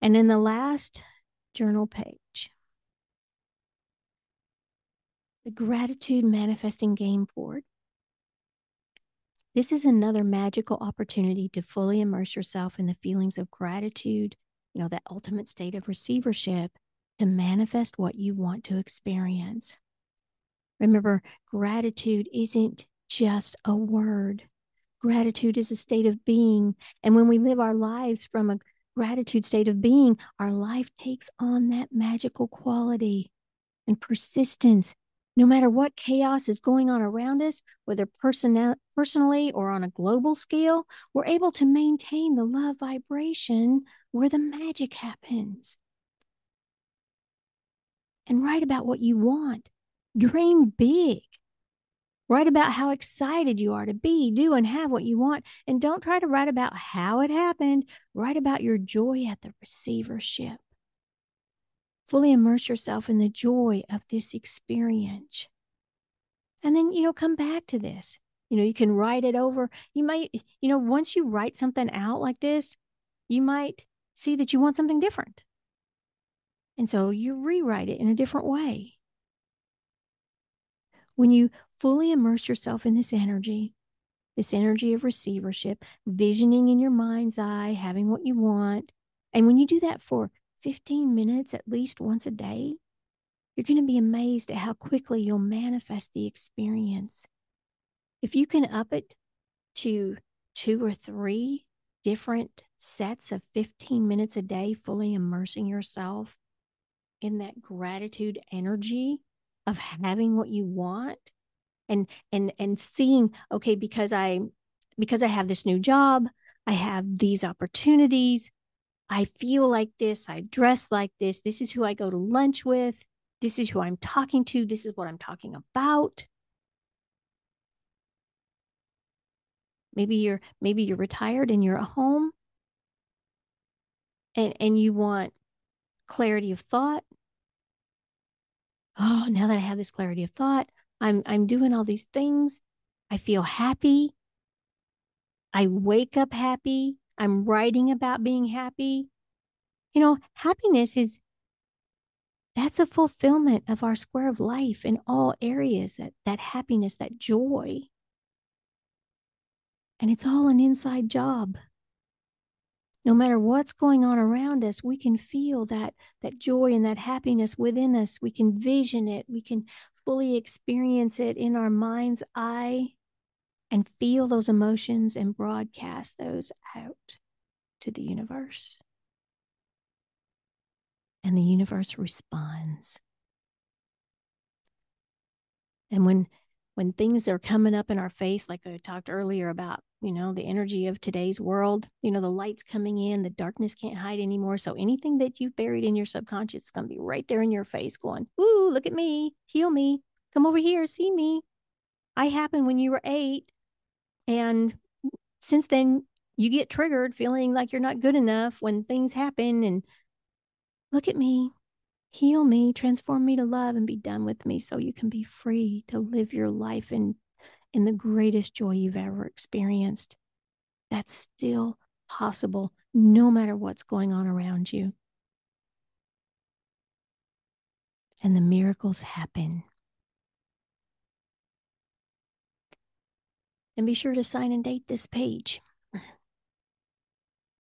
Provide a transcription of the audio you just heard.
And in the last journal page, the gratitude manifesting game board. This is another magical opportunity to fully immerse yourself in the feelings of gratitude, that ultimate state of receivership, to manifest what you want to experience. Remember, gratitude isn't just a word. Gratitude is a state of being. And when we live our lives from a gratitude state of being, our life takes on that magical quality and persistence. No matter what chaos is going on around us, whether personally or on a global scale, we're able to maintain the love vibration where the magic happens. And write about what you want. Dream big. Write about how excited you are to be, do, and have what you want. And don't try to write about how it happened. Write about your joy at the receivership. Fully immerse yourself in the joy of this experience. And then, come back to this. You can write it over. You might, once you write something out like this, you might see that you want something different. And so you rewrite it in a different way. When you fully immerse yourself in this energy of receivership, visioning in your mind's eye, having what you want, and when you do that for 15 minutes at least once a day, you're going to be amazed at how quickly you'll manifest the experience. If you can up it to 2 or 3 different sets of 15 minutes a day, fully immersing yourself in that gratitude energy of having what you want, and seeing, okay, because I have this new job, I have these opportunities, I feel like this, I dress like this is who I go to lunch with, this is who I'm talking to, this is what I'm talking about. Maybe you're retired and you're at home, and you want clarity of thought. Oh, now that I have this clarity of thought, I'm doing all these things. I feel happy. I wake up happy. I'm writing about being happy. Happiness that's a fulfillment of our square of life in all areas, that happiness, that joy. And it's all an inside job. No matter what's going on around us, we can feel that joy and that happiness within us. We can vision it. We can fully experience it in our mind's eye and feel those emotions and broadcast those out to the universe. And the universe responds. And when things are coming up in our face, like I talked earlier about, the energy of today's world, the light's coming in, the darkness can't hide anymore. So anything that you've buried in your subconscious is going to be right there in your face going, ooh, look at me, heal me, come over here, see me. I happened when you were 8. And since then, you get triggered feeling like you're not good enough when things happen. And look at me, heal me, transform me to love, and be done with me so you can be free to live your life in the greatest joy you've ever experienced. That's still possible no matter what's going on around you. And the miracles happen. And be sure to sign and date this page.